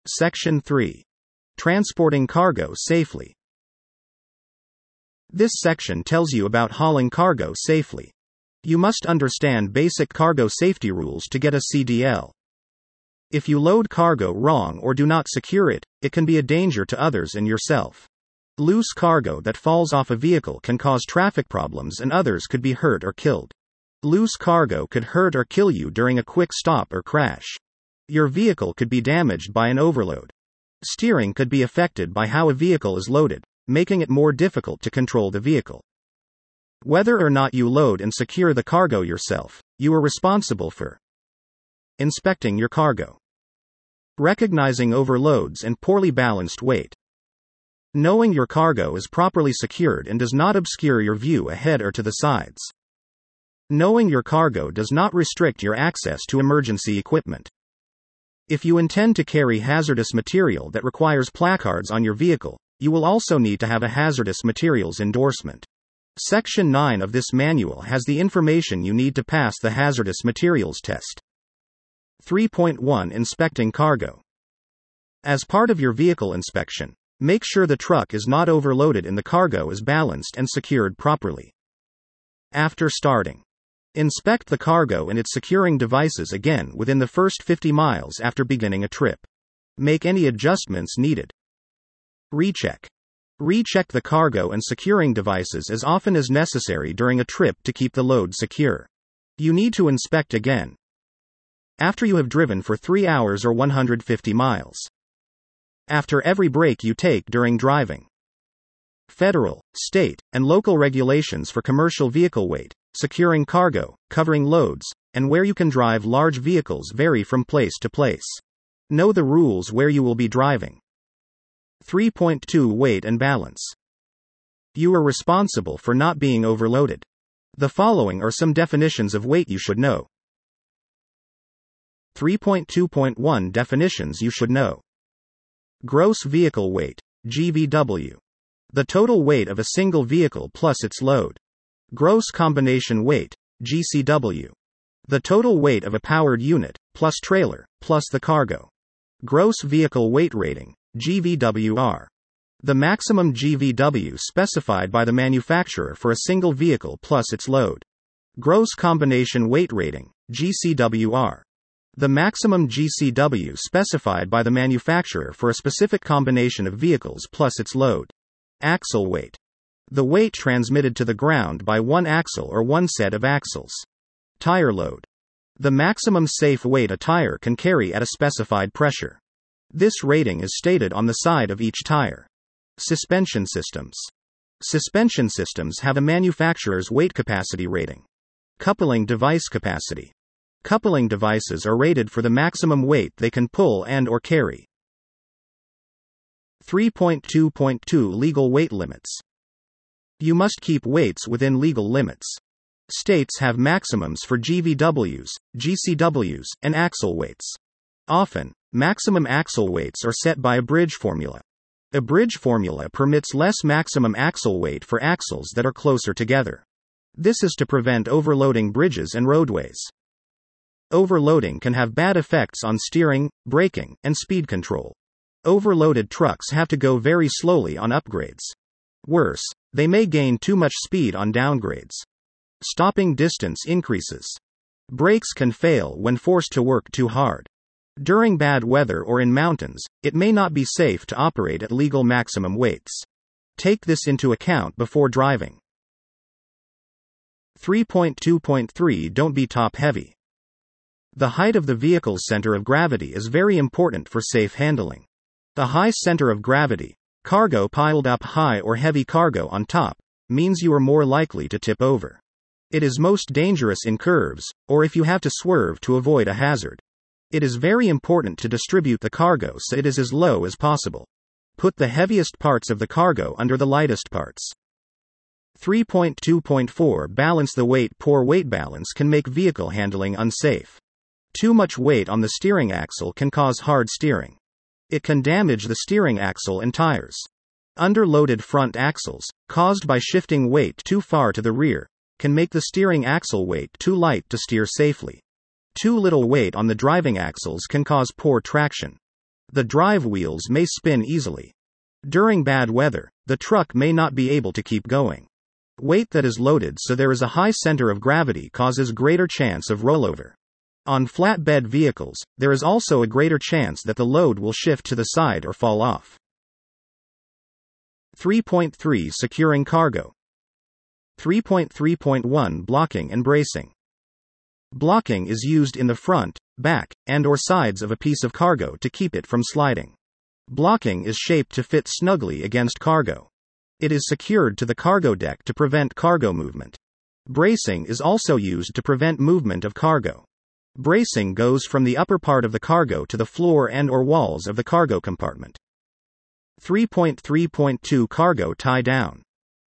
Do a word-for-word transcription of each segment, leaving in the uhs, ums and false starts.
Section three. Transporting cargo safely. This section tells you about hauling cargo safely. You must understand basic cargo safety rules to get a C D L. If you load cargo wrong or do not secure it, it can be a danger to others and yourself. Loose cargo that falls off a vehicle can cause traffic problems and others could be hurt or killed. Loose cargo could hurt or kill you during a quick stop or crash. Your vehicle could be damaged by an overload. Steering could be affected by how a vehicle is loaded, making it more difficult to control the vehicle. Whether or not you load and secure the cargo yourself, you are responsible for inspecting your cargo, recognizing overloads and poorly balanced weight, knowing your cargo is properly secured and does not obscure your view ahead or to the sides, knowing your cargo does not restrict your access to emergency equipment. If you intend to carry hazardous material that requires placards on your vehicle, you will also need to have a hazardous materials endorsement. Section nine of this manual has the information you need to pass the hazardous materials test. three point one Inspecting cargo. As part of your vehicle inspection, make sure the truck is not overloaded and the cargo is balanced and secured properly. After starting, inspect the cargo and its securing devices again within the first fifty miles after beginning a trip. Make any adjustments needed. Recheck. Recheck the cargo and securing devices as often as necessary during a trip to keep the load secure. You need to inspect again after you have driven for three hours or one hundred fifty miles. After every break you take during driving. Federal, state, and local regulations for commercial vehicle weight, securing cargo, covering loads, and where you can drive large vehicles vary from place to place. Know the rules where you will be driving. three point two Weight and balance. You are responsible for not being overloaded. The following are some definitions of weight you should know. three point two point one Definitions you should know. Gross vehicle weight, G V W. The total weight of a single vehicle plus its load. Gross combination weight, G C W. The total weight of a powered unit, plus trailer, plus the cargo. Gross vehicle weight rating, G V W R. The maximum G V W specified by the manufacturer for a single vehicle plus its load. Gross combination weight rating, G C W R. The maximum G C W specified by the manufacturer for a specific combination of vehicles plus its load. Axle weight. The weight transmitted to the ground by one axle or one set of axles. Tire load. The maximum safe weight a tire can carry at a specified pressure. This rating is stated on the side of each tire. Suspension systems. Suspension systems have a manufacturer's weight capacity rating. Coupling device capacity. Coupling devices are rated for the maximum weight they can pull and or carry. three point two point two Legal weight limits. You must keep weights within legal limits. States have maximums for G V Ws, G C Ws, and axle weights. Often, maximum axle weights are set by a bridge formula. A bridge formula permits less maximum axle weight for axles that are closer together. This is to prevent overloading bridges and roadways. Overloading can have bad effects on steering, braking, and speed control. Overloaded trucks have to go very slowly on upgrades. Worse, they may gain too much speed on downgrades. Stopping distance increases. Brakes can fail when forced to work too hard. During bad weather or in mountains, it may not be safe to operate at legal maximum weights. Take this into account before driving. three point two point three Don't be top heavy. The height of the vehicle's center of gravity is very important for safe handling. A high center of gravity, cargo piled up high or heavy cargo on top, means you are more likely to tip over. It is most dangerous in curves, or if you have to swerve to avoid a hazard. It is very important to distribute the cargo so it is as low as possible. Put the heaviest parts of the cargo under the lightest parts. three point two point four Balance the weight. Poor weight balance can make vehicle handling unsafe. Too much weight on the steering axle can cause hard steering. It can damage the steering axle and tires. Underloaded front axles, caused by shifting weight too far to the rear, can make the steering axle weight too light to steer safely. Too little weight on the driving axles can cause poor traction. The drive wheels may spin easily. During bad weather, the truck may not be able to keep going. Weight that is loaded so there is a high center of gravity causes greater chance of rollover. On flatbed vehicles, there is also a greater chance that the load will shift to the side or fall off. three point three Securing cargo. three point three point one Blocking and bracing. Blocking is used in the front, back, and or sides of a piece of cargo to keep it from sliding. Blocking is shaped to fit snugly against cargo. It is secured to the cargo deck to prevent cargo movement. Bracing is also used to prevent movement of cargo. Bracing goes from the upper part of the cargo to the floor and or walls of the cargo compartment. three point three point two Cargo tie down.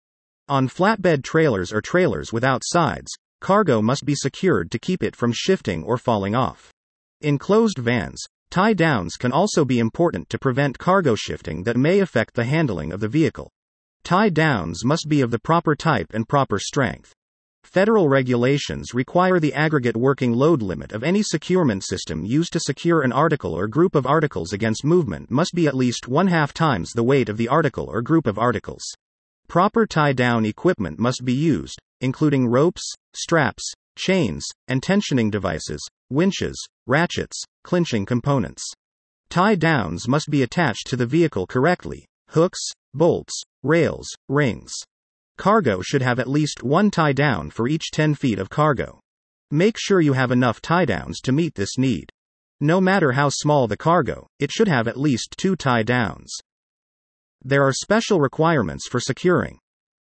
On flatbed trailers or trailers without sides, cargo must be secured to keep it from shifting or falling off. In closed vans, tie downs can also be important to prevent cargo shifting that may affect the handling of the vehicle. Tie downs must be of the proper type and proper strength. Federal regulations require the aggregate working load limit of any securement system used to secure an article or group of articles against movement must be at least one half times the weight of the article or group of articles. Proper tie-down equipment must be used, including ropes, straps, chains, and tensioning devices, winches, ratchets, clinching components. Tie-downs must be attached to the vehicle correctly: hooks, bolts, rails, rings. Cargo should have at least one tie-down for each ten feet of cargo. Make sure you have enough tie-downs to meet this need. No matter how small the cargo, it should have at least two tie-downs. There are special requirements for securing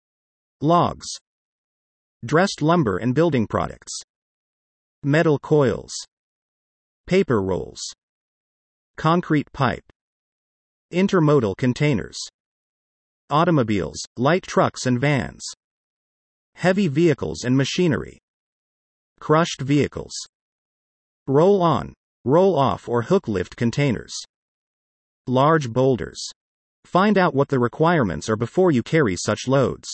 logs, dressed lumber and building products, metal coils, paper rolls, concrete pipe, intermodal containers, automobiles, light trucks and vans, heavy vehicles and machinery, crushed vehicles, roll-on, roll-off or hook lift containers, large boulders. Find out what the requirements are before you carry such loads.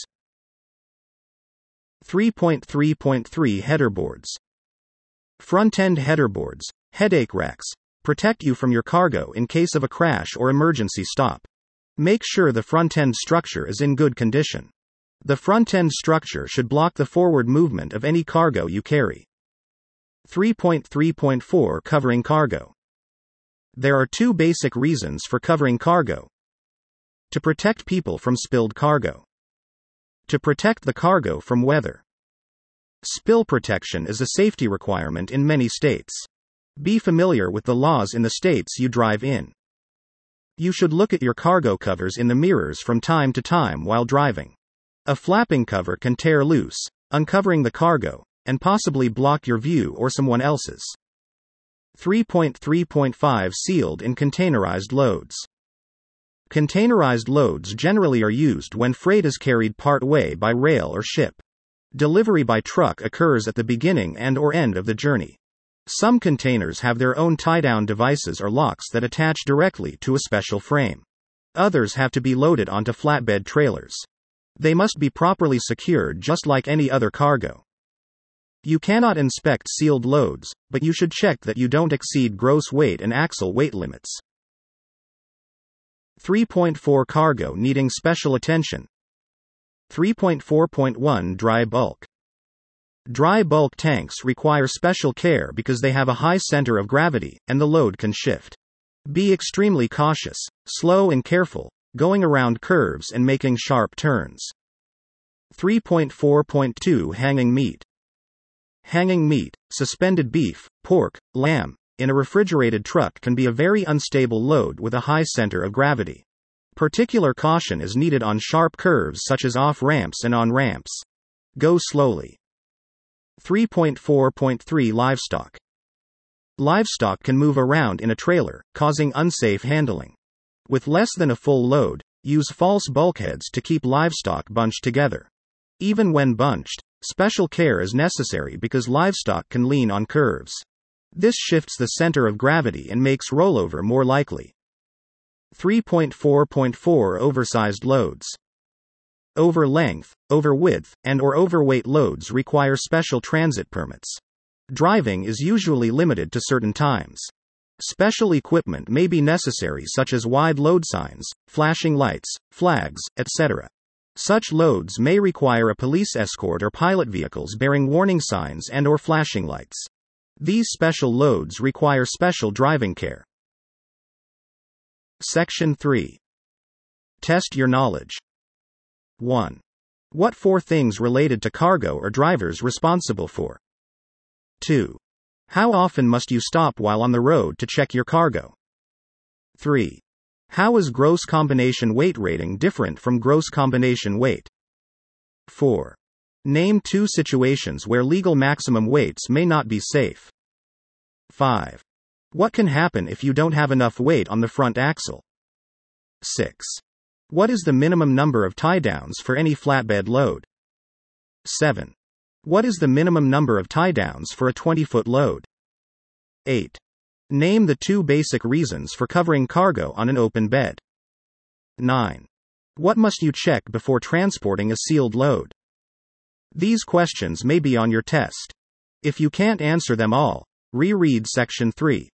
three point three point three Headerboards. Front-end headerboards, headache racks, protect you from your cargo in case of a crash or emergency stop. Make sure the front-end structure is in good condition. The front-end structure should block the forward movement of any cargo you carry. three point three point four Covering cargo. There are two basic reasons for covering cargo. To protect people from spilled cargo. To protect the cargo from weather. Spill protection is a safety requirement in many states. Be familiar with the laws in the states you drive in. You should look at your cargo covers in the mirrors from time to time while driving. A flapping cover can tear loose, uncovering the cargo, and possibly block your view or someone else's. three point three point five Sealed and containerized loads. Containerized loads generally are used when freight is carried part way by rail or ship. Delivery by truck occurs at the beginning and or end of the journey. Some containers have their own tie-down devices or locks that attach directly to a special frame. Others have to be loaded onto flatbed trailers. They must be properly secured just like any other cargo. You cannot inspect sealed loads, but you should check that you don't exceed gross weight and axle weight limits. three point four Cargo needing special attention. three point four point one Dry bulk. Dry bulk tanks require special care because they have a high center of gravity, and the load can shift. Be extremely cautious, slow and careful, going around curves and making sharp turns. three point four point two Hanging meat. Hanging meat, suspended beef, pork, lamb, in a refrigerated truck can be a very unstable load with a high center of gravity. Particular caution is needed on sharp curves such as off-ramps and on ramps. Go slowly. three point four point three Livestock. Livestock can move around in a trailer, causing unsafe handling. With less than a full load, use false bulkheads to keep livestock bunched together. Even when bunched, special care is necessary because livestock can lean on curves. This shifts the center of gravity and makes rollover more likely. three point four point four Oversized loads. Over length, over width, and or overweight loads require special transit permits. Driving is usually limited to certain times. Special equipment may be necessary, such as wide load signs, flashing lights, flags, et cetera. Such loads may require a police escort or pilot vehicles bearing warning signs and or flashing lights. These special loads require special driving care. Section three. Test your knowledge. one. What four things related to cargo are drivers responsible for? two. How often must you stop while on the road to check your cargo? three. How is gross combination weight rating different from gross combination weight? four. Name two situations where legal maximum weights may not be safe. five. What can happen if you don't have enough weight on the front axle? six. What is the minimum number of tie-downs for any flatbed load? seven. What is the minimum number of tie-downs for a twenty-foot load? eight. Name the two basic reasons for covering cargo on an open bed. nine. What must you check before transporting a sealed load? These questions may be on your test. If you can't answer them all, reread Section three.